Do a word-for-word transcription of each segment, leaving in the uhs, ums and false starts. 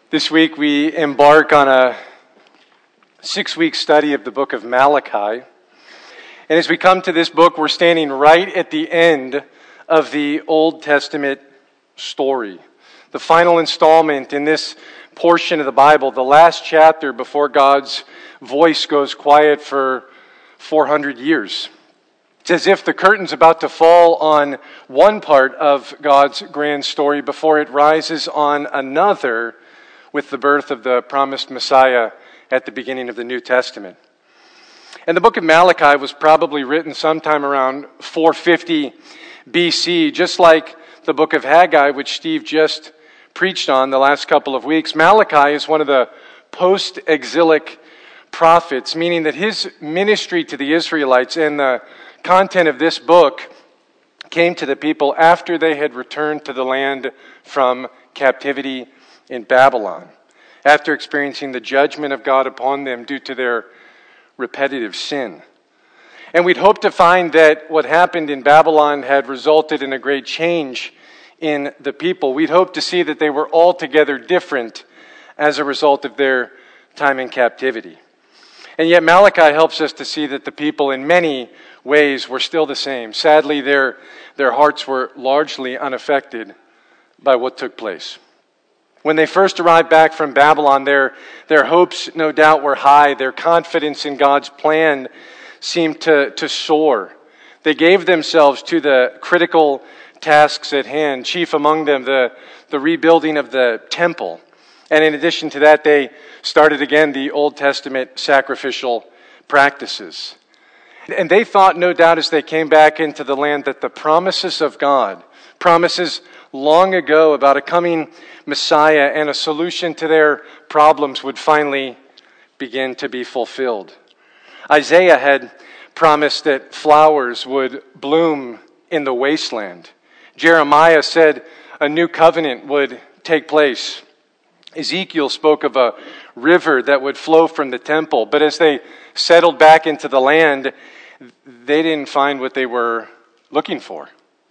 This week we embark on a six-week study of the book of Malachi. And as we come to this book, we're standing right at the end of the Old Testament story. The final installment in this portion of the Bible, the last chapter before God's voice goes quiet for four hundred years. It's as if the curtain's about to fall on one part of God's grand story before it rises on another with the birth of the promised Messiah at the beginning of the New Testament. And the book of Malachi was probably written sometime around four fifty B C, just like the book of Haggai, which Steve just preached on the last couple of weeks. Malachi is one of the post-exilic prophets, meaning that his ministry to the Israelites and the content of this book came to the people after they had returned to the land from captivity in Babylon, after experiencing the judgment of God upon them due to their repetitive sin. And we'd hope to find that what happened in Babylon had resulted in a great change in the people. We'd hope to see that they were altogether different as a result of their time in captivity. And yet Malachi helps us to see that the people in many ways were still the same. Sadly, their, their hearts were largely unaffected by what took place. When they first arrived back from Babylon, their, their hopes no doubt were high. Their confidence in God's plan seemed to, to soar. They gave themselves to the critical tasks at hand, chief among them the, the rebuilding of the temple. And in addition to that, they started again the Old Testament sacrificial practices. And they thought, no doubt, as they came back into the land, that the promises of God, promises long ago about a coming Messiah and a solution to their problems would finally begin to be fulfilled. Isaiah had promised that flowers would bloom in the wasteland. Jeremiah said a new covenant would take place. Ezekiel spoke of a river that would flow from the temple. But as they settled back into the land, they didn't find what they were looking for.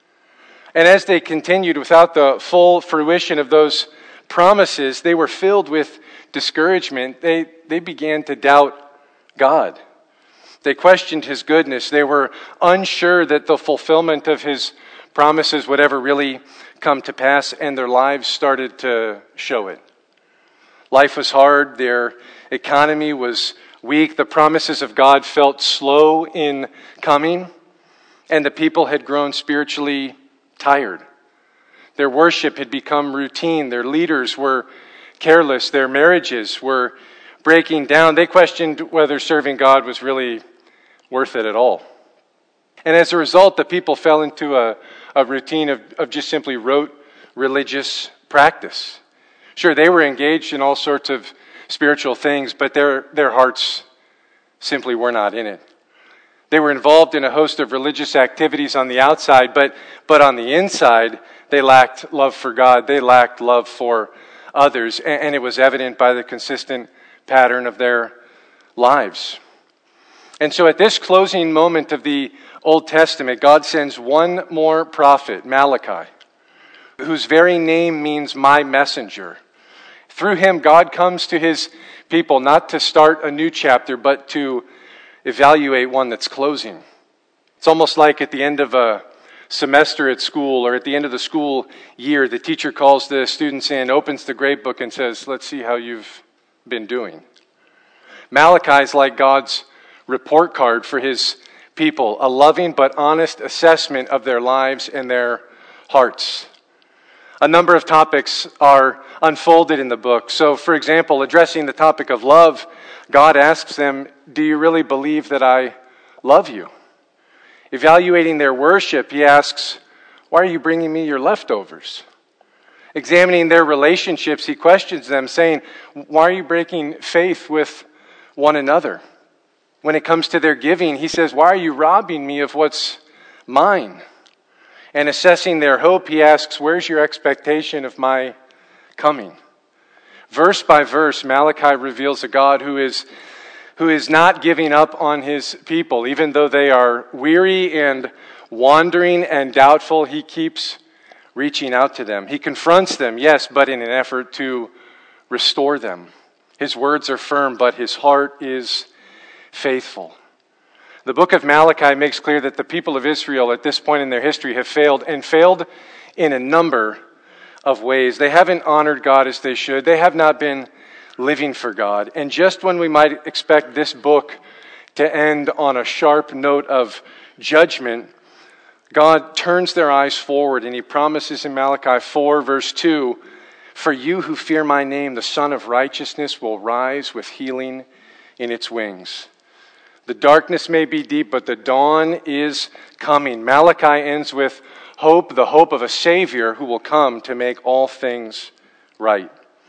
And as they continued without the full fruition of those promises, they were filled with discouragement. They, they began to doubt God. They questioned His goodness. They were unsure that the fulfillment of His promises would ever really come to pass, and their lives started to show it. Life was hard. Their economy was weak. The promises of God felt slow in coming, and the people had grown spiritually tired. Their worship had become routine. Their leaders were careless. Their marriages were breaking down. They questioned whether serving God was really worth it at all. And as a result, the people fell into a, a routine of, of just simply rote religious practice. Sure, they were engaged in all sorts of spiritual things, but their, their hearts simply were not in it. They were involved in a host of religious activities on the outside, but, but on the inside, they lacked love for God. They lacked love for others, and, and it was evident by the consistent pattern of their lives. And so at this closing moment of the Old Testament, God sends one more prophet, Malachi, whose very name means my messenger. Through him, God comes to His people not to start a new chapter, but to evaluate one that's closing. It's almost like at the end of a semester at school or at the end of the school year, the teacher calls the students in, opens the grade book and says, let's see how you've been doing. Malachi is like God's report card for His people, a loving but honest assessment of their lives and their hearts. A number of topics are unfolded in the book. So, for example, addressing the topic of love, God asks them, do you really believe that I love you? Evaluating their worship, He asks, why are you bringing me your leftovers? Examining their relationships, He questions them, saying, why are you breaking faith with one another? When it comes to their giving, He says, why are you robbing me of what's mine? And assessing their hope, He asks, where's your expectation of my coming? Verse by verse, Malachi reveals a God who is, who is not giving up on His people. Even though they are weary and wandering and doubtful, He keeps reaching out to them. He confronts them, yes, but in an effort to restore them. His words are firm, but his heart is faithful. The book of Malachi makes clear that the people of Israel at this point in their history have failed, and failed in a number of ways. They haven't honored God as they should. They have not been living for God. And just when we might expect this book to end on a sharp note of judgment, God turns their eyes forward, and he promises in Malachi four, verse two, "For you who fear my name, the Son of Righteousness will rise with healing in its wings. The darkness may be deep, but the dawn is coming." Malachi ends with hope, the hope of a Savior who will come to make all things right.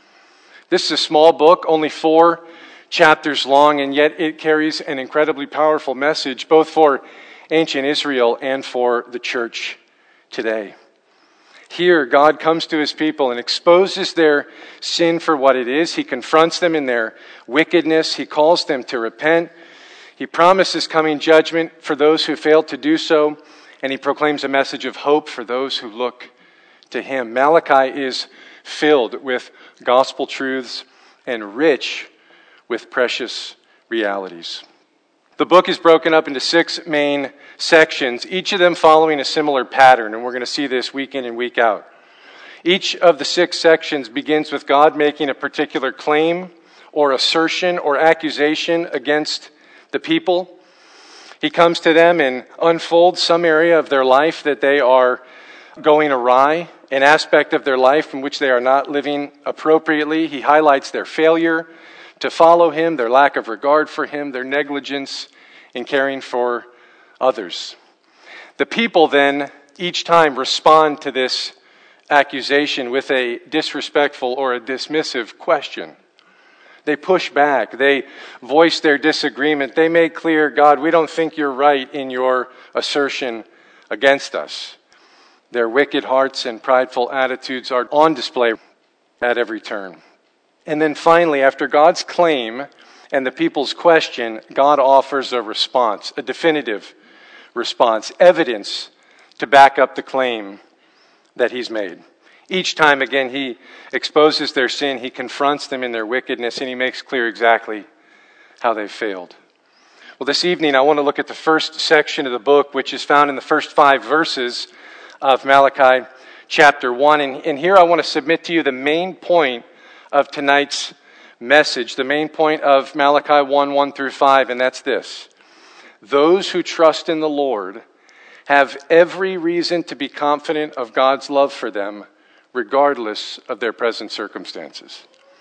This is a small book, only four chapters long, and yet it carries an incredibly powerful message, both for ancient Israel and for the church today. Here, God comes to his people and exposes their sin for what it is. He confronts them in their wickedness. He calls them to repent. He promises coming judgment for those who fail to do so, and he proclaims a message of hope for those who look to him. Malachi is filled with gospel truths and rich with precious realities. The book is broken up into six main sections, each of them following a similar pattern, and we're going to see this week in and week out. Each of the six sections begins with God making a particular claim or assertion or accusation against the people. He comes to them and unfolds some area of their life that they are going awry, an aspect of their life in which they are not living appropriately. He highlights their failure to follow him, their lack of regard for him, their negligence in caring for others. The people then, each time, respond to this accusation with a disrespectful or a dismissive question. They push back. They voice their disagreement. They make clear, God, we don't think you're right in your assertion against us. Their wicked hearts and prideful attitudes are on display at every turn. And then finally, after God's claim and the people's question, God offers a response, a definitive response, evidence to back up the claim that he's made. Each time, again, he exposes their sin, he confronts them in their wickedness, and he makes clear exactly how they've failed. Well, this evening I want to look at the first section of the book, which is found in the first five verses of Malachi chapter one. And, and here I want to submit to you the main point of tonight's message, the main point of Malachi one, one through five, and that's this. Those who trust in the Lord have every reason to be confident of God's love for them, regardless of their present circumstances.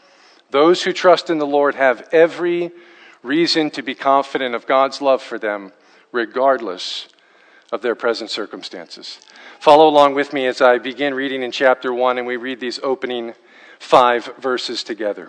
Those who trust in the Lord have every reason to be confident of God's love for them, regardless of their present circumstances. Follow along with me as I begin reading in chapter one, and we read these opening five verses together.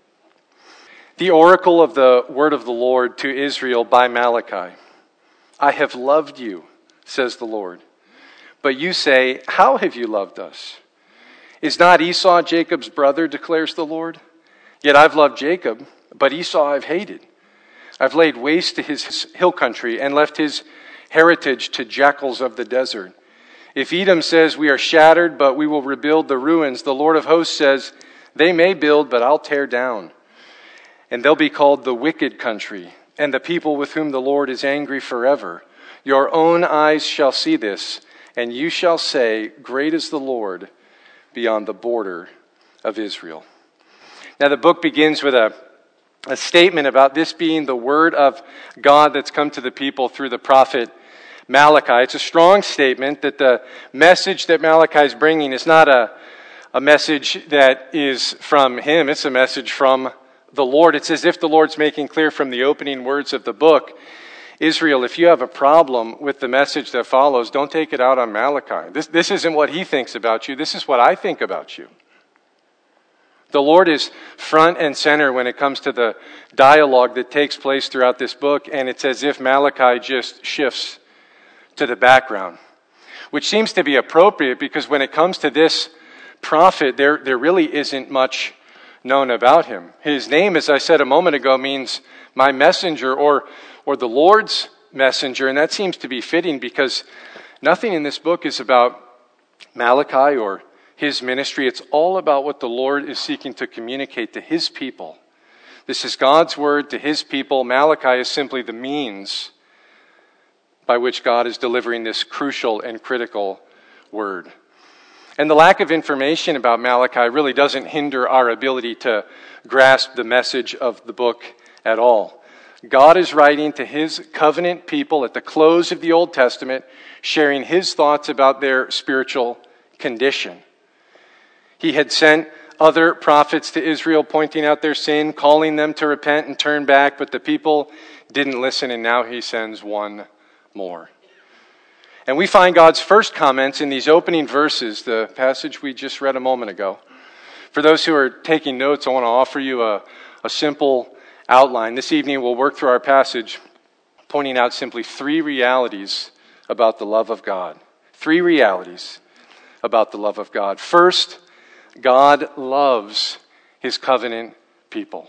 The oracle of the word of the Lord to Israel by Malachi. I have loved you, says the Lord. But you say, how have you loved us? Is not Esau Jacob's brother, declares the Lord? Yet I've loved Jacob, but Esau I've hated. I've laid waste to his hill country and left his heritage to jackals of the desert. If Edom says, we are shattered, but we will rebuild the ruins, the Lord of hosts says, they may build, but I'll tear down. And they'll be called the wicked country, and the people with whom the Lord is angry forever. Your own eyes shall see this, and you shall say, great is the Lord beyond the border of Israel. Now the book begins with a, a statement about this being the word of God that's come to the people through the prophet Malachi. It's a strong statement that the message that Malachi is bringing is not a, a message that is from him. It's a message from the Lord. It's as if the Lord's making clear from the opening words of the book, Israel, if you have a problem with the message that follows, don't take it out on Malachi. This, this isn't what he thinks about you. This is what I think about you. The Lord is front and center when it comes to the dialogue that takes place throughout this book, and it's as if Malachi just shifts to the background, which seems to be appropriate because when it comes to this prophet, there, there really isn't much known about him. His name, as I said a moment ago, means my messenger or or the Lord's messenger, and that seems to be fitting because nothing in this book is about Malachi or his ministry. It's all about what the Lord is seeking to communicate to his people. This is God's word to his people. Malachi is simply the means by which God is delivering this crucial and critical word. And the lack of information about Malachi really doesn't hinder our ability to grasp the message of the book at all. God is writing to his covenant people at the close of the Old Testament, sharing his thoughts about their spiritual condition. He had sent other prophets to Israel pointing out their sin, calling them to repent and turn back, but the people didn't listen, and now he sends one more. And we find God's first comments in these opening verses, the passage we just read a moment ago. For those who are taking notes, I want to offer you a, a simple outline. This evening we'll work through our passage, pointing out simply three realities about the love of God. Three realities about the love of God. First, God loves his covenant people.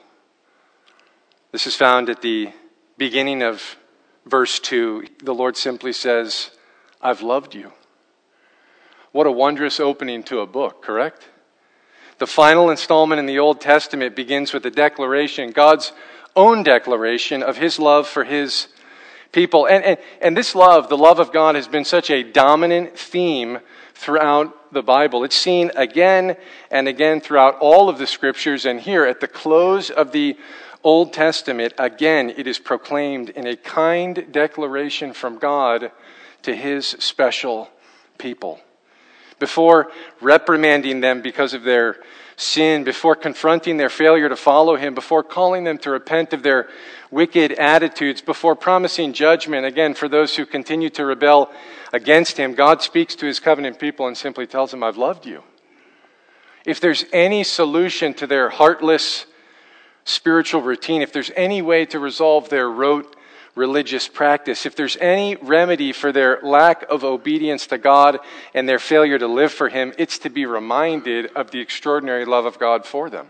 This is found at the beginning of verse two. The Lord simply says, I've loved you. What a wondrous opening to a book, correct? The final installment in the Old Testament begins with a declaration, God's own declaration of his love for his people. And, and, and this love, the love of God, has been such a dominant theme throughout the Bible. It's seen again and again throughout all of the scriptures. And here at the close of the Old Testament, again, it is proclaimed in a kind declaration from God to his special people. Before reprimanding them because of their sin, before confronting their failure to follow him, before calling them to repent of their wicked attitudes, before promising judgment, again, for those who continue to rebel against him, God speaks to his covenant people and simply tells them, I've loved you. If there's any solution to their heartless spiritual routine, if there's any way to resolve their rote religious practice, if there's any remedy for their lack of obedience to God and their failure to live for him, it's to be reminded of the extraordinary love of God for them.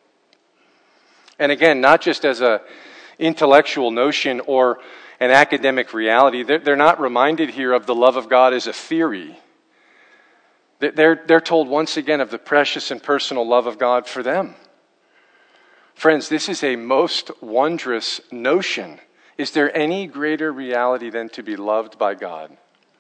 And again, not just as a intellectual notion or an academic reality. They're, they're not reminded here of the love of God as a theory. They're, they're told once again of the precious and personal love of God for them. Friends, this is a most wondrous notion. Is there any greater reality than to be loved by God?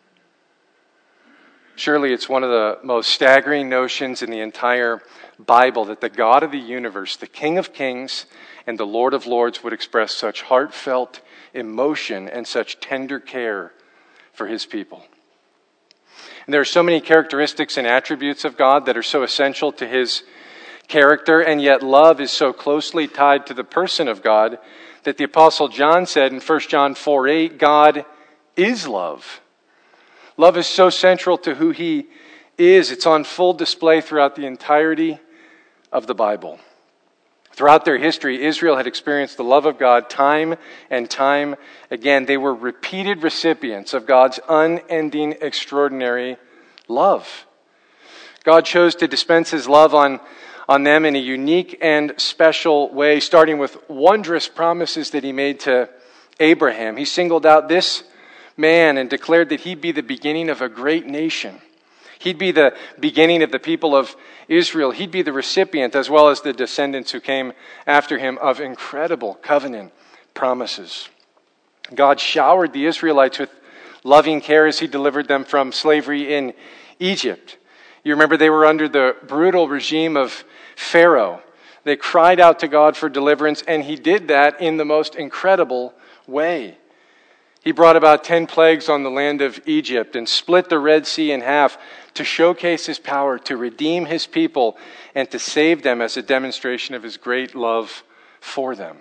Surely it's one of the most staggering notions in the entire Bible that the God of the universe, the King of Kings and the Lord of Lords, would express such heartfelt emotion and such tender care for his people. And there are so many characteristics and attributes of God that are so essential to his character, and yet love is so closely tied to the person of God that the Apostle John said in First John four eight, God is love. Love is so central to who he is. It's on full display throughout the entirety of the Bible. Throughout their history, Israel had experienced the love of God time and time again. They were repeated recipients of God's unending, extraordinary love. God chose to dispense his love on, on them in a unique and special way, starting with wondrous promises that he made to Abraham. He singled out this man and declared that he'd be the beginning of a great nation. He'd be the beginning of the people of Israel. He'd be the recipient, as well as the descendants who came after him, of incredible covenant promises. God showered the Israelites with loving care as he delivered them from slavery in Egypt. You remember they were under the brutal regime of Pharaoh. They cried out to God for deliverance, and he did that in the most incredible way. He brought about ten plagues on the land of Egypt and split the Red Sea in half to showcase his power, to redeem his people, and to save them as a demonstration of his great love for them.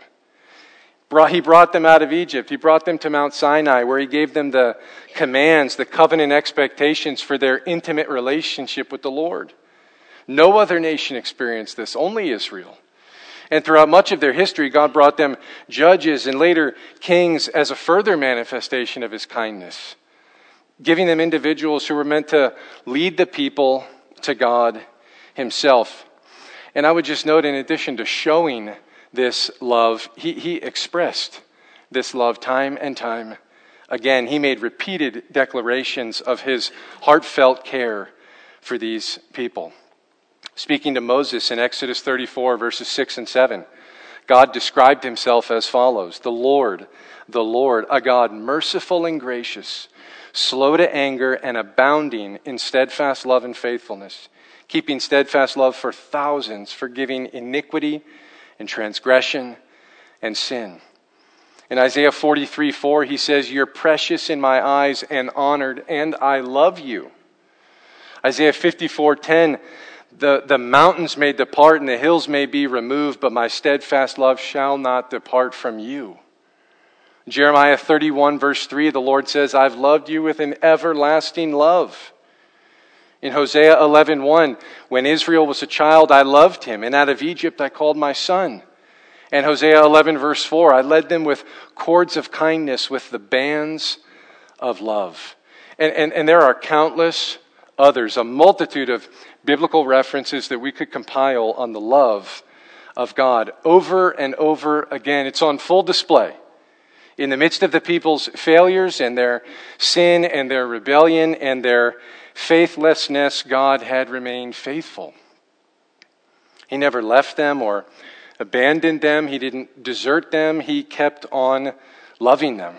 He brought them out of Egypt. He brought them to Mount Sinai, where he gave them the commands, the covenant expectations for their intimate relationship with the Lord. No other nation experienced this, only Israel. And throughout much of their history, God brought them judges and later kings as a further manifestation of his kindness, giving them individuals who were meant to lead the people to God himself. And I would just note, in addition to showing this love, he, he expressed this love time and time again. He made repeated declarations of his heartfelt care for these people. Speaking to Moses in Exodus thirty-four, verses six and seven, God described himself as follows: the Lord, the Lord, a God merciful and gracious, slow to anger and abounding in steadfast love and faithfulness, keeping steadfast love for thousands, forgiving iniquity and transgression and sin. In Isaiah forty-three, four, he says, "You're precious in my eyes and honored, and I love you." Isaiah fifty-four, ten, The, the mountains may depart and the hills may be removed, but my steadfast love shall not depart from you. Jeremiah thirty-one, verse three, the Lord says, "I've loved you with an everlasting love." In Hosea eleven, one, "When Israel was a child, I loved him, and out of Egypt I called my son." And Hosea eleven, verse four, "I led them with cords of kindness, with the bands of love." And, and, and there are countless others, a multitude of biblical references that we could compile on the love of God over and over again. It's on full display. In the midst of the people's failures and their sin and their rebellion and their faithlessness, God had remained faithful. He never left them or abandoned them. He didn't desert them. He kept on loving them.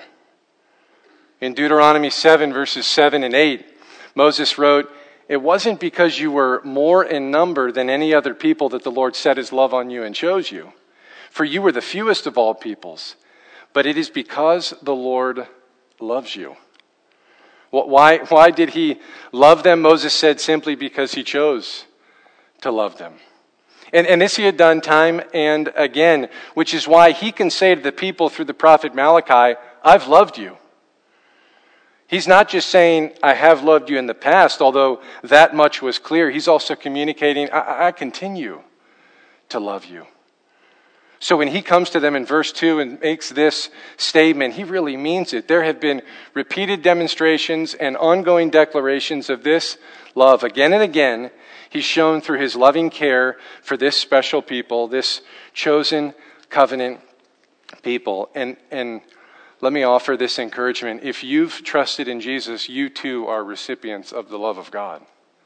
In Deuteronomy seven, verses seven and eight, Moses wrote, "It wasn't because you were more in number than any other people that the Lord set his love on you and chose you. For you were the fewest of all peoples. But it is because the Lord loves you." Why, why did he love them? Moses said simply because he chose to love them. And, and this he had done time and again, which is why he can say to the people through the prophet Malachi, "I've loved you." He's not just saying, "I have loved you in the past," although that much was clear. He's also communicating, I, I continue to love you. So when he comes to them in verse two and makes this statement, he really means it. There have been repeated demonstrations and ongoing declarations of this love. Again and again, he's shown through his loving care for this special people, this chosen covenant people. And, and let me offer this encouragement. If you've trusted in Jesus, you too are recipients of the love of God.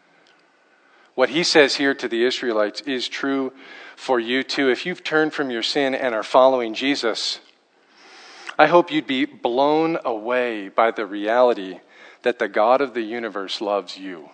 What he says here to the Israelites is true for you too. If you've turned from your sin and are following Jesus, I hope you'd be blown away by the reality that the God of the universe loves you.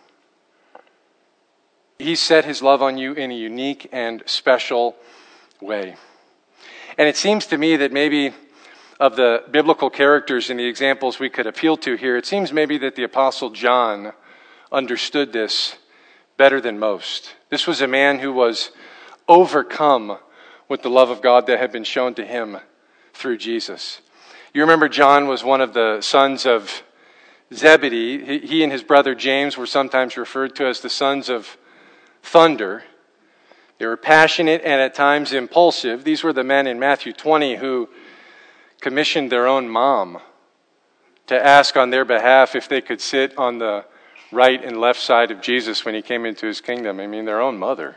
He set his love on you in a unique and special way. And it seems to me that maybe of the biblical characters and the examples we could appeal to here, it seems maybe that the Apostle John understood this better than most. This was a man who was overcome with the love of God that had been shown to him through Jesus. You remember John was one of the sons of Zebedee. He and his brother James were sometimes referred to as the sons of thunder. They were passionate and at times impulsive. These were the men in Matthew twenty who commissioned their own mom to ask on their behalf if they could sit on the right and left side of Jesus when he came into his kingdom. I mean, their own mother.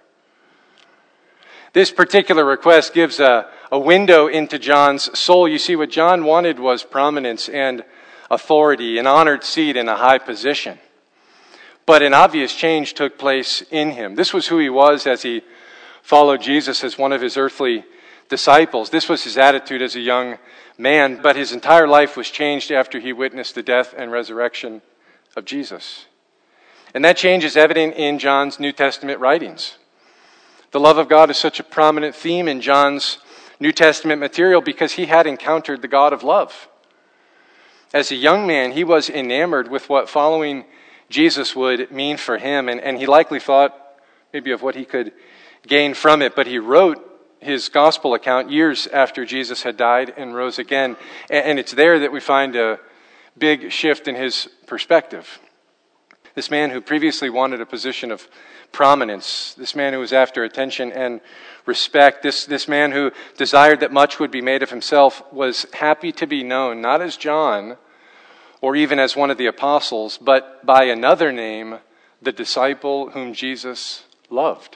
This particular request gives a, a window into John's soul. You see, what John wanted was prominence and authority, an honored seat and a high position. But an obvious change took place in him. This was who he was as he followed Jesus as one of his earthly disciples. This was his attitude as a young man, but his entire life was changed after he witnessed the death and resurrection of Jesus. And that change is evident in John's New Testament writings. The love of God is such a prominent theme in John's New Testament material because he had encountered the God of love. As a young man, he was enamored with what following Jesus would mean for him, and, and he likely thought maybe of what he could gain from it, but he wrote his gospel account years after Jesus had died and rose again, and, and it's there that we find a big shift in his perspective. This man who previously wanted a position of prominence, this man who was after attention and respect, this, this man who desired that much would be made of himself, was happy to be known, not as John or even as one of the apostles, but by another name, the disciple whom Jesus loved.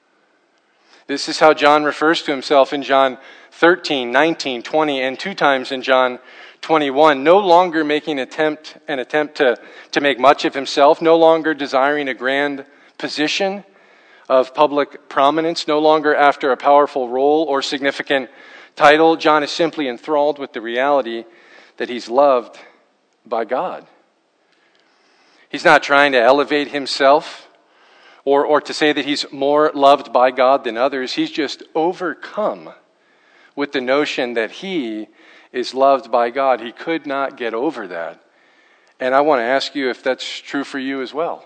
This is how John refers to himself in John thirteen, nineteen, twenty, and two times in John twenty-one, no longer making attempt an attempt to, to make much of himself, no longer desiring a grand position, of public prominence, no longer after a powerful role or significant title. John is simply enthralled with the reality that he's loved by God. He's not trying to elevate himself or, or to say that he's more loved by God than others. He's just overcome with the notion that he is loved by God. He could not get over that. And I want to ask you if that's true for you as well.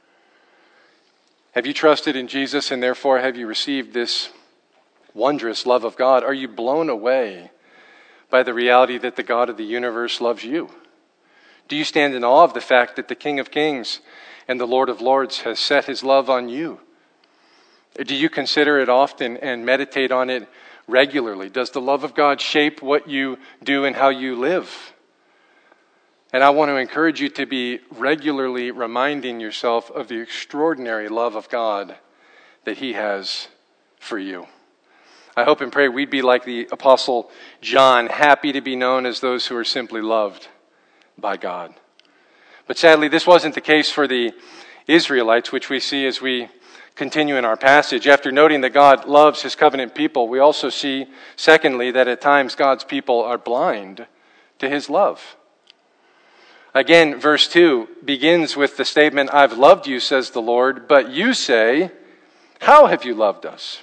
Have you trusted in Jesus, and therefore have you received this wondrous love of God? Are you blown away by the reality that the God of the universe loves you? Do you stand in awe of the fact that the King of Kings and the Lord of Lords has set his love on you? Do you consider it often and meditate on it regularly? Does the love of God shape what you do and how you live? And I want to encourage you to be regularly reminding yourself of the extraordinary love of God that he has for you. I hope and pray we'd be like the Apostle John, happy to be known as those who are simply loved by God. But sadly, this wasn't the case for the Israelites, which we see as we continue in our passage. After noting that God loves his covenant people, we also see, secondly, that at times God's people are blind to his love. Again, verse two begins with the statement, I've loved you, says the Lord, but you say, how have you loved us?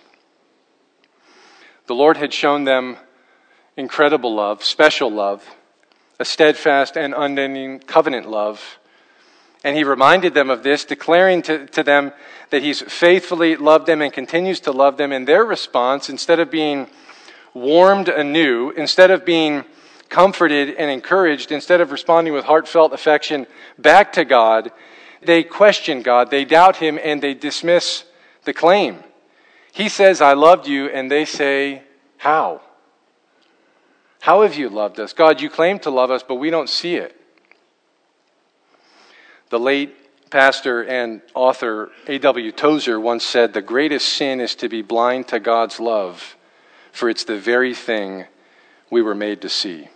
The Lord had shown them incredible love, special love, a steadfast and unending covenant love. And he reminded them of this, declaring to, to them that he's faithfully loved them and continues to love them. And their response, instead of being warmed anew, instead of being comforted and encouraged, instead of responding with heartfelt affection back to God, they question God, they doubt him, and they dismiss the claim. He says, I loved you, and they say, how? How have you loved us? God, you claim to love us, but we don't see it. The late pastor and author A W Tozer once said, the greatest sin is to be blind to God's love, for it's the very thing we were made to see.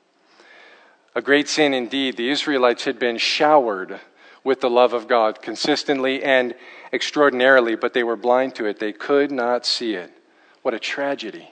A great sin indeed. The Israelites had been showered with the love of God consistently and extraordinarily, but they were blind to it. They could not see it. What a tragedy.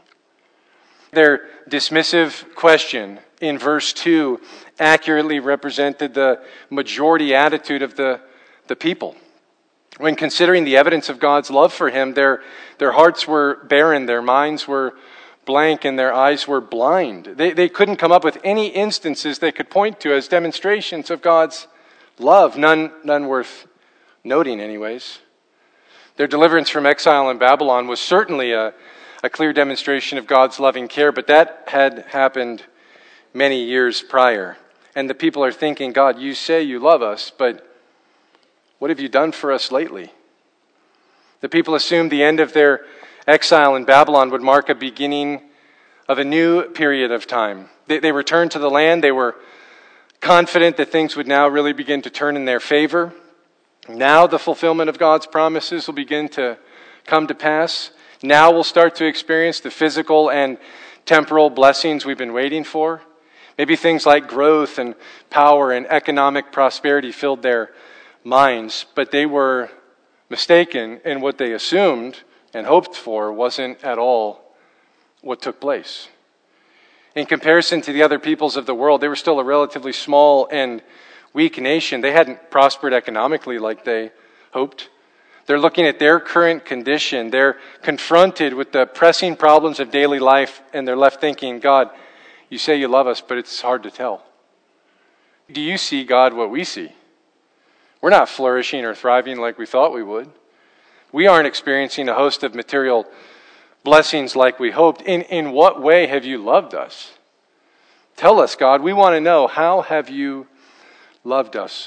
Their dismissive question in verse two accurately represented the majority attitude of the, the people. When considering the evidence of God's love for him, their, their hearts were barren, their minds were blank, and their eyes were blind. They, they couldn't come up with any instances they could point to as demonstrations of God's love, none, none worth noting anyways. Their deliverance from exile in Babylon was certainly a, a clear demonstration of God's loving care, but that had happened many years prior. And the people are thinking, God, you say you love us, but what have you done for us lately? The people assumed the end of their exile in Babylon would mark a beginning of a new period of time. They, they returned to the land. They were confident that things would now really begin to turn in their favor. Now the fulfillment of God's promises will begin to come to pass. Now we'll start to experience the physical and temporal blessings we've been waiting for. Maybe things like growth and power and economic prosperity filled their minds, but they were mistaken in what they assumed and hoped for wasn't at all what took place. In comparison to the other peoples of the world, they were still a relatively small and weak nation. They hadn't prospered economically like they hoped. They're looking at their current condition. They're confronted with the pressing problems of daily life, and they're left thinking, God, you say you love us, but it's hard to tell. Do you see, God, what we see? We're not flourishing or thriving like we thought we would. We aren't experiencing a host of material blessings like we hoped. In, in what way have you loved us? Tell us, God. We want to know, how have you loved us?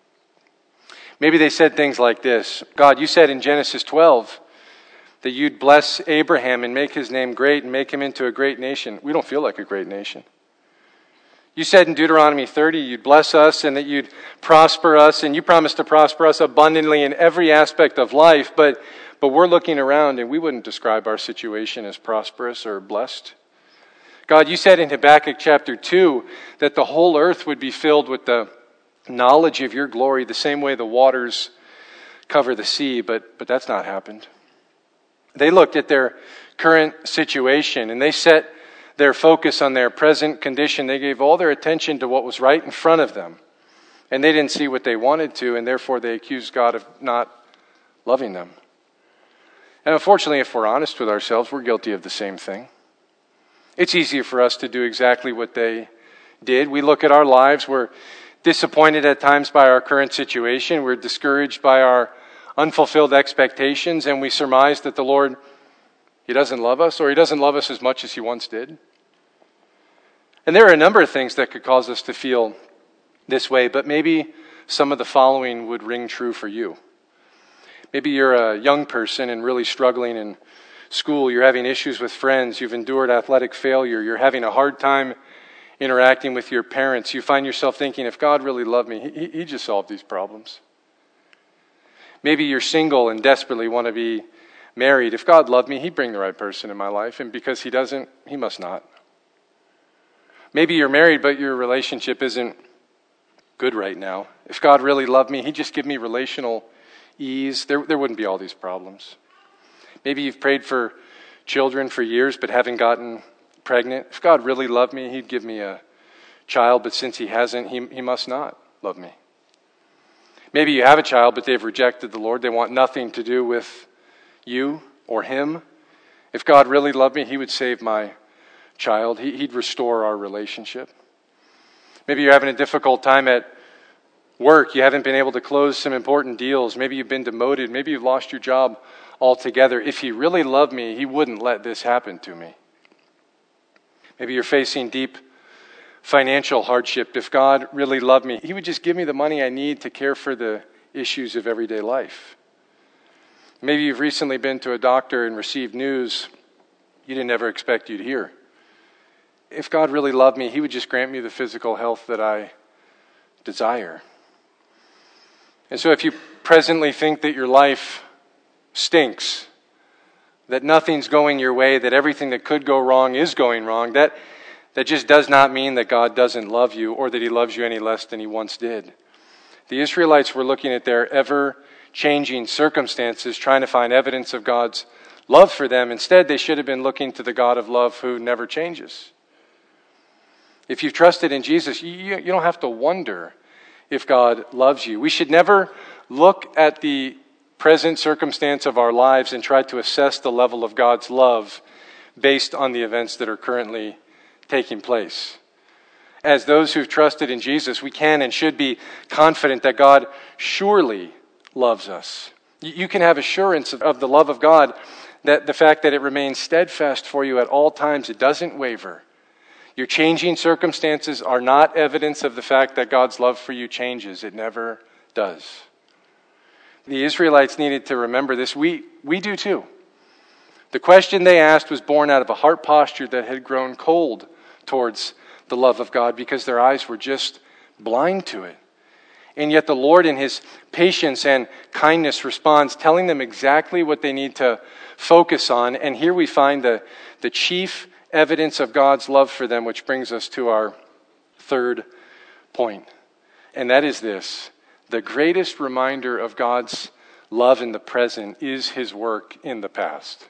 Maybe they said things like this. God, you said in Genesis twelve that you'd bless Abraham and make his name great and make him into a great nation. We don't feel like a great nation. You said in Deuteronomy thirty you'd bless us and that you'd prosper us, and you promised to prosper us abundantly in every aspect of life, but, but we're looking around and we wouldn't describe our situation as prosperous or blessed. God, you said in Habakkuk chapter two that the whole earth would be filled with the knowledge of your glory the same way the waters cover the sea, but, but that's not happened. They looked at their current situation and they set their focus on their present condition. They gave all their attention to what was right in front of them. And they didn't see what they wanted to, and therefore they accused God of not loving them. And unfortunately, if we're honest with ourselves, we're guilty of the same thing. It's easier for us to do exactly what they did. We look at our lives, we're disappointed at times by our current situation, we're discouraged by our unfulfilled expectations, and we surmise that the Lord, He doesn't love us, or He doesn't love us as much as He once did. And there are a number of things that could cause us to feel this way, but maybe some of the following would ring true for you. Maybe you're a young person and really struggling in school. You're having issues with friends. You've endured athletic failure. You're having a hard time interacting with your parents. You find yourself thinking, if God really loved me, He, he just solved these problems. Maybe you're single and desperately want to be married. If God loved me, He'd bring the right person in my life. And because He doesn't, He must not. Maybe you're married, but your relationship isn't good right now. If God really loved me, He'd just give me relational ease. There, there wouldn't be all these problems. Maybe you've prayed for children for years, but haven't gotten pregnant. If God really loved me, He'd give me a child, but since He hasn't, He, he must not love me. Maybe you have a child, but they've rejected the Lord. They want nothing to do with you or Him. If God really loved me, He would save my child. He, he'd restore our relationship. Maybe you're having a difficult time at work. You haven't been able to close some important deals. Maybe you've been demoted. Maybe you've lost your job altogether. If He really loved me, He wouldn't let this happen to me. Maybe you're facing deep financial hardship. If God really loved me, He would just give me the money I need to care for the issues of everyday life. Maybe you've recently been to a doctor and received news you didn't ever expect you'd hear. If God really loved me, He would just grant me the physical health that I desire. And so if you presently think that your life stinks, that nothing's going your way, that everything that could go wrong is going wrong, that That just does not mean that God doesn't love you or that He loves you any less than He once did. The Israelites were looking at their ever-changing circumstances, trying to find evidence of God's love for them. Instead, they should have been looking to the God of love who never changes. If you've trusted in Jesus, you, you don't have to wonder if God loves you. We should never look at the present circumstance of our lives and try to assess the level of God's love based on the events that are currently taking place. As those who've trusted in Jesus, we can and should be confident that God surely loves us. You can have assurance of the love of God, that the fact that it remains steadfast for you at all times, it doesn't waver. Your changing circumstances are not evidence of the fact that God's love for you changes. It never does. The Israelites needed to remember this. We, we do too. The question they asked was born out of a heart posture that had grown cold towards the love of God because their eyes were just blind to it. And yet the Lord in His patience and kindness responds, telling them exactly what they need to focus on. And here we find the, the chief evidence of God's love for them, which brings us to our third point. And that is this: the greatest reminder of God's love in the present is His work in the past.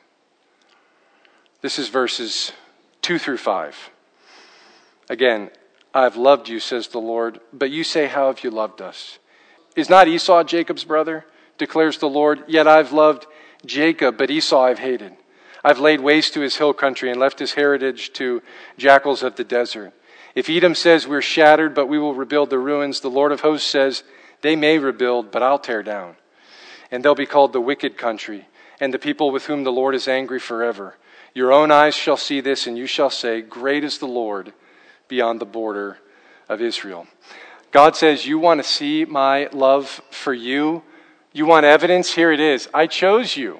This is verses two through five. Again, I've loved you, says the Lord, but you say, how have you loved us? Is not Esau Jacob's brother, declares the Lord? Yet I've loved Jacob, but Esau I've hated. I've laid waste to his hill country and left his heritage to jackals of the desert. If Edom says we're shattered, but we will rebuild the ruins, the Lord of hosts says they may rebuild, but I'll tear down. And they'll be called the wicked country, and the people with whom the Lord is angry forever. Your own eyes shall see this, and you shall say, great is the Lord beyond the border of Israel. God says, you want to see my love for you? You want evidence? Here it is. I chose you.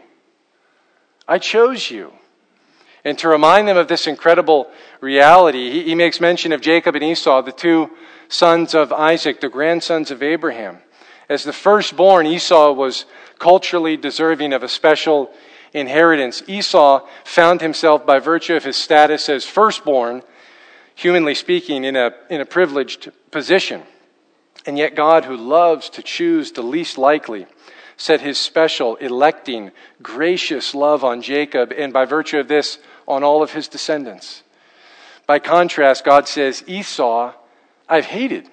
I chose you. And to remind them of this incredible reality, he, he makes mention of Jacob and Esau, the two sons of Isaac, the grandsons of Abraham. As the firstborn, Esau was culturally deserving of a special inheritance. Esau found himself, by virtue of his status as firstborn, humanly speaking, in a, in a privileged position. And yet God, who loves to choose the least likely, set his special, electing, gracious love on Jacob, and by virtue of this, on all of his descendants. By contrast, God says, Esau, I've hated.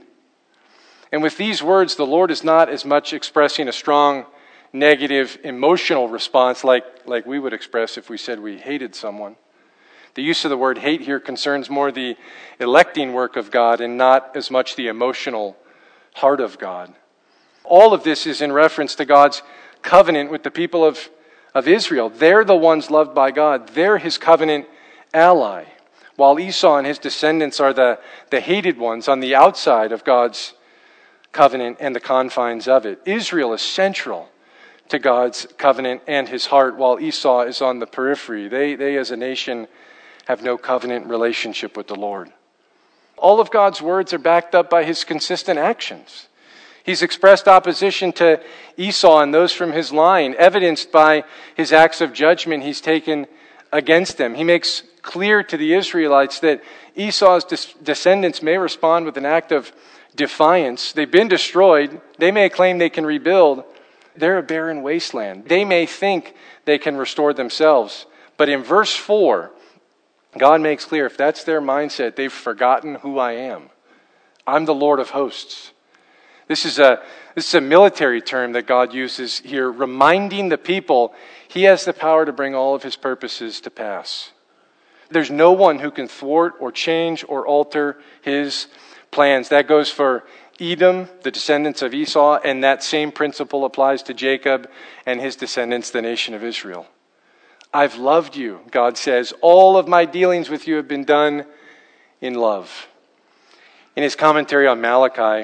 And with these words, the Lord is not as much expressing a strong, negative, emotional response like, like we would express if we said we hated someone. The use of the word hate here concerns more the electing work of God and not as much the emotional heart of God. All of this is in reference to God's covenant with the people of, of Israel. They're the ones loved by God. They're his covenant ally, while Esau and his descendants are the, the hated ones on the outside of God's covenant and the confines of it. Israel is central to God's covenant and his heart, while Esau is on the periphery. They, they as a nation have no covenant relationship with the Lord. All of God's words are backed up by his consistent actions. He's expressed opposition to Esau and those from his line, evidenced by his acts of judgment he's taken against them. He makes clear to the Israelites that Esau's descendants may respond with an act of defiance. They've been destroyed. They may claim they can rebuild. They're a barren wasteland. They may think they can restore themselves. But in verse four, God makes clear, if that's their mindset, they've forgotten who I am. I'm the Lord of hosts. This is a this is a military term that God uses here, reminding the people he has the power to bring all of his purposes to pass. There's no one who can thwart or change or alter his plans. That goes for Edom, the descendants of Esau, and that same principle applies to Jacob and his descendants, the nation of Israel. I've loved you, God says. All of my dealings with you have been done in love. In his commentary on Malachi,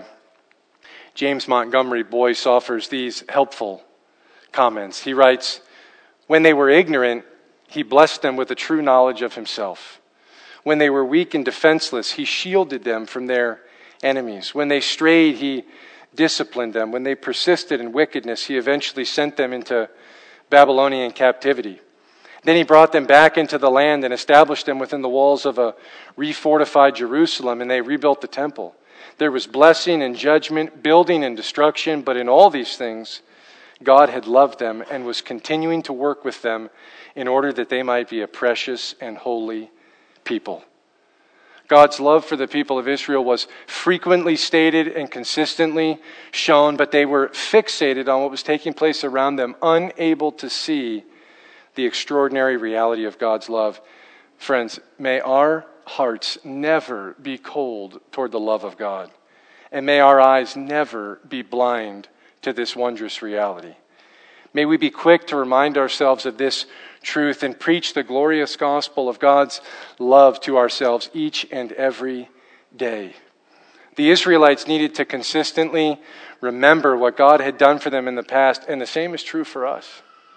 James Montgomery Boyce offers these helpful comments. He writes, when they were ignorant, he blessed them with a true knowledge of himself. When they were weak and defenseless, he shielded them from their enemies. When they strayed, he disciplined them. When they persisted in wickedness, he eventually sent them into Babylonian captivity. Then he brought them back into the land and established them within the walls of a refortified Jerusalem, and they rebuilt the temple. There was blessing and judgment, building and destruction, but in all these things, God had loved them and was continuing to work with them in order that they might be a precious and holy people. God's love for the people of Israel was frequently stated and consistently shown, but they were fixated on what was taking place around them, unable to see the extraordinary reality of God's love. Friends, may our hearts never be cold toward the love of God, and may our eyes never be blind to this wondrous reality. May we be quick to remind ourselves of this truth and preach the glorious gospel of God's love to ourselves each and every day. The Israelites needed to consistently remember what God had done for them in the past, and the same is true for us.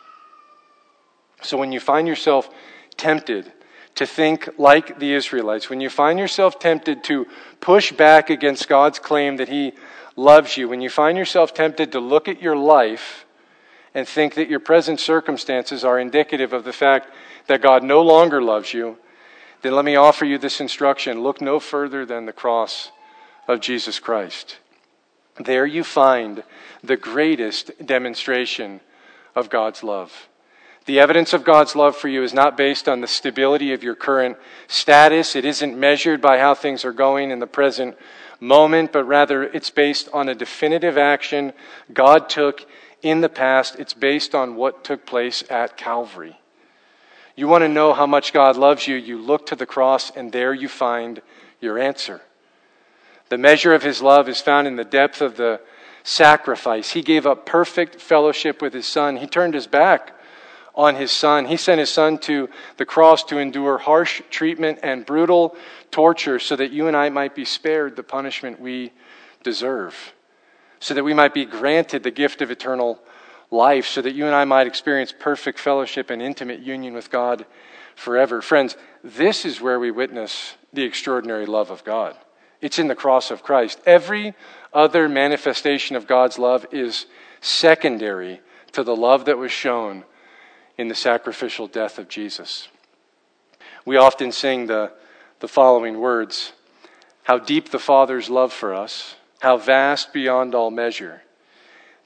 So when you find yourself tempted to think like the Israelites, when you find yourself tempted to push back against God's claim that he loves you, when you find yourself tempted to look at your life and think that your present circumstances are indicative of the fact that God no longer loves you, then let me offer you this instruction. Look no further than the cross of Jesus Christ. There you find the greatest demonstration of God's love. The evidence of God's love for you is not based on the stability of your current status. It isn't measured by how things are going in the present moment, but rather it's based on a definitive action God took in the past. It's based on what took place at Calvary. You want to know how much God loves you, you look to the cross, and there you find your answer. The measure of his love is found in the depth of the sacrifice. He gave up perfect fellowship with his Son. He turned his back on his Son. He sent his Son to the cross to endure harsh treatment and brutal torture so that you and I might be spared the punishment we deserve, so that we might be granted the gift of eternal life, so that you and I might experience perfect fellowship and intimate union with God forever. Friends, this is where we witness the extraordinary love of God. It's in the cross of Christ. Every other manifestation of God's love is secondary to the love that was shown in the sacrificial death of Jesus. We often sing the, the following words: how deep the Father's love for us, how vast beyond all measure,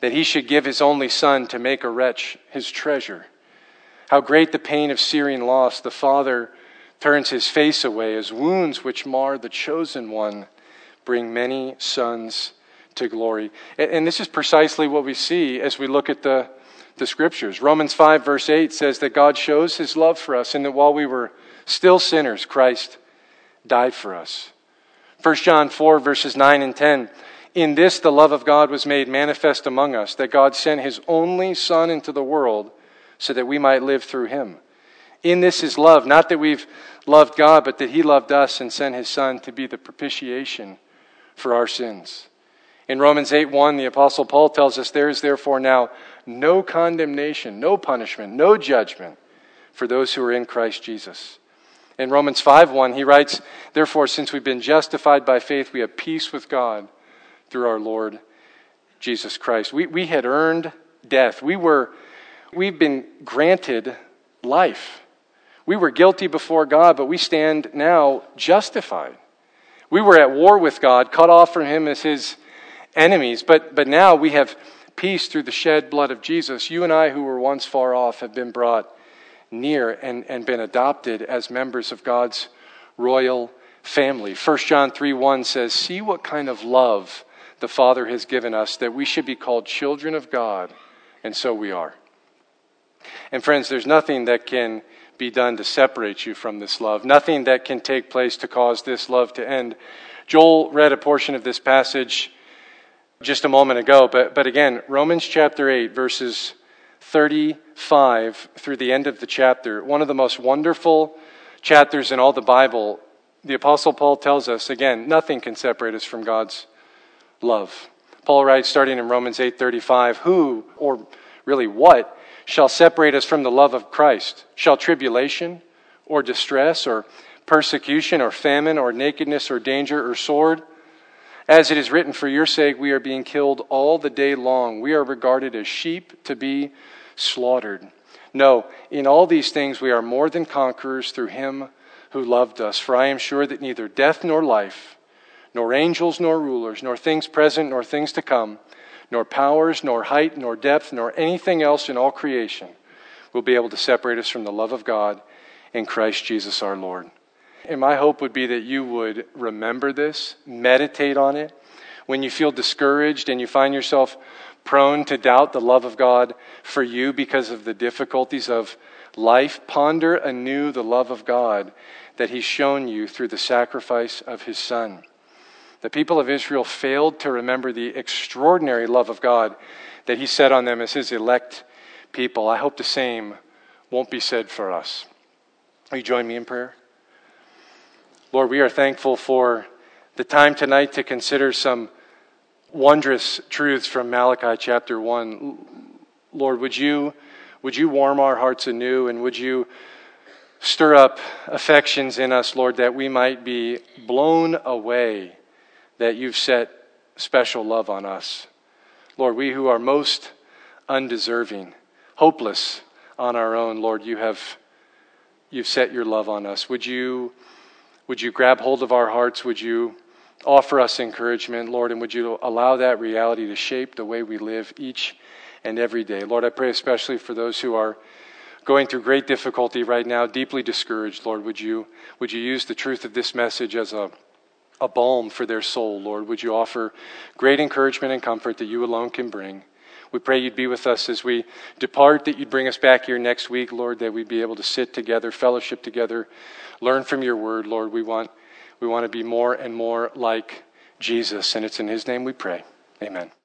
that he should give his only son to make a wretch his treasure. How great the pain of searing loss, the Father turns his face away, as wounds which mar the chosen one bring many sons to glory. And this is precisely what we see as we look at the, the scriptures. Romans five verse eight says that God shows his love for us, and that while we were still sinners, Christ died for us. First John four verses nine and ten. In this the love of God was made manifest among us, that God sent his only Son into the world so that we might live through him. In this is love, not that we've loved God, but that he loved us and sent his Son to be the propitiation for our sins. In Romans eight one, the Apostle Paul tells us, there is therefore now no condemnation, no punishment, no judgment for those who are in Christ Jesus. In Romans five one, he writes, therefore, since we've been justified by faith, we have peace with God through our Lord Jesus Christ. We, we had earned death. We were, we've been granted life. We were guilty before God, but we stand now justified. We were at war with God, cut off from him as his enemies, but, but now we have peace through the shed blood of Jesus. You and I, who were once far off, have been brought near and, and been adopted as members of God's royal family. First John three one says, see what kind of love the Father has given us, that we should be called children of God, and so we are. And friends, there's nothing that can be done to separate you from this love, nothing that can take place to cause this love to end. Joel read a portion of this passage just a moment ago, but, but again, Romans chapter eight, verses thirty-five through the end of the chapter, one of the most wonderful chapters in all the Bible. The Apostle Paul tells us, again, nothing can separate us from God's love. Paul writes, starting in Romans eight thirty-five, who, or really what, shall separate us from the love of Christ? Shall tribulation, or distress, or persecution, or famine, or nakedness, or danger, or sword? As it is written, for your sake we are being killed all the day long. We are regarded as sheep to be slaughtered. No, in all these things we are more than conquerors through him who loved us. For I am sure that neither death nor life, nor angels nor rulers, nor things present nor things to come, nor powers, nor height, nor depth, nor anything else in all creation will be able to separate us from the love of God in Christ Jesus our Lord. And my hope would be that you would remember this, meditate on it. When you feel discouraged and you find yourself prone to doubt the love of God for you because of the difficulties of life, ponder anew the love of God that he's shown you through the sacrifice of his Son. The people of Israel failed to remember the extraordinary love of God that he set on them as his elect people. I hope the same won't be said for us. Will you join me in prayer? Lord, we are thankful for the time tonight to consider some wondrous truths from Malachi chapter one. Lord, would you, would you warm our hearts anew, and would you stir up affections in us, Lord, that we might be blown away that you've set special love on us. Lord, we who are most undeserving, hopeless on our own, Lord, you have you've set your love on us. Would you would you grab hold of our hearts? Would you offer us encouragement, Lord, and would you allow that reality to shape the way we live each and every day? Lord, I pray especially for those who are going through great difficulty right now, deeply discouraged, Lord, would you would you use the truth of this message as a a balm for their soul, Lord? Would you offer great encouragement and comfort that you alone can bring? We pray you'd be with us as we depart, that you'd bring us back here next week, Lord, that we'd be able to sit together, fellowship together, learn from your word, Lord. We want, we want to be more and more like Jesus, and it's in his name we pray. Amen.